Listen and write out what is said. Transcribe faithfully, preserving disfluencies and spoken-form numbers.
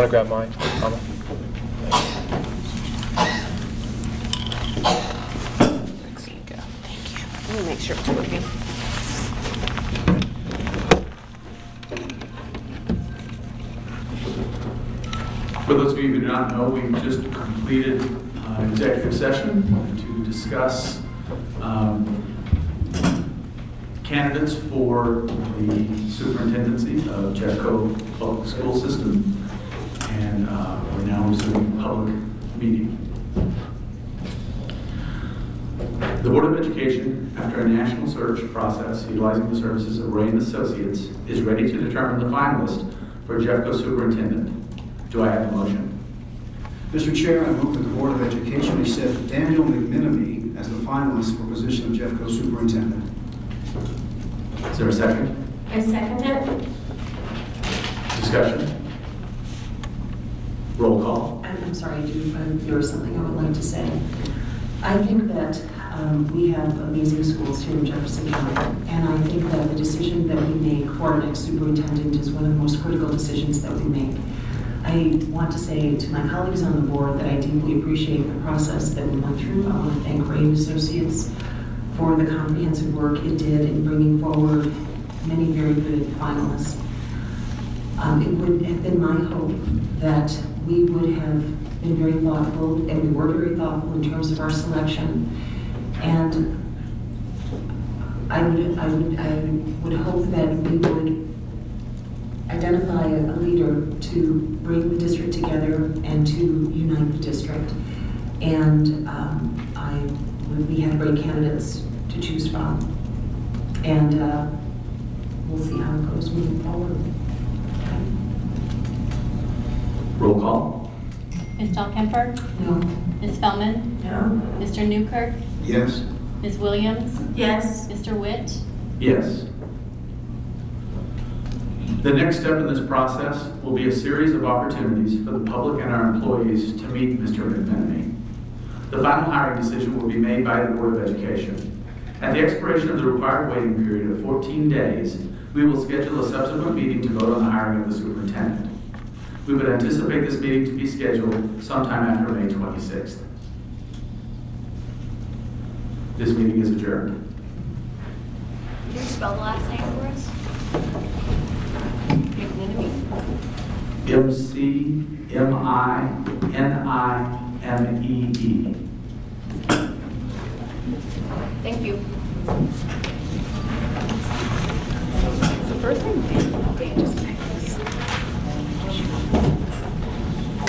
want to grab mine, Mama? Let me make sure it's working. For those of you who do not know, we've just completed uh, executive session to discuss um, candidates for the superintendency of Jeffco Public School System, and uh, we're now resuming public meeting. The Board of Education, after a national search process utilizing the services of Ray and Associates, is ready to determine the finalist for Jeffco Superintendent. Do I have a motion? Mister Chair, I move that the Board of Education accept Daniel McMenemy as the finalist for position of Jeffco Superintendent. Is there a second? I second it. Discussion? Roll call. I'm, I'm sorry, I do, uh, there was something I would like to say. I think that um, we have amazing schools here in Jefferson County, and I think that the decision that we make for our next superintendent is one of the most critical decisions that we make. I want to say to my colleagues on the board that I deeply appreciate the process that we went through. I want to thank Ray and Associates for the comprehensive work it did in bringing forward many very good finalists. Um, it would have been my hope that we would have been very thoughtful, and we were very thoughtful in terms of our selection. And I would, I would, I would hope that we would identify a leader to bring the district together and to unite the district. And um, I, we have great candidates to choose from. And uh, we'll see how it goes moving forward. Roll call. Miz Dahlkemper? No. Miz Spellman? No. Mister Newkirk? Yes. Miz Williams? Yes. Mister Witt? Yes. The next step in this process will be a series of opportunities for the public and our employees to meet Mister McMenemy. The final hiring decision will be made by the Board of Education. At the expiration of the required waiting period of fourteen days, we will schedule a subsequent meeting to vote on the hiring of the superintendent. We would anticipate this meeting to be scheduled sometime after May twenty-sixth. This meeting is adjourned. Can you spell the last name for us? McMenemy? M C M I N I M E E. Thank you.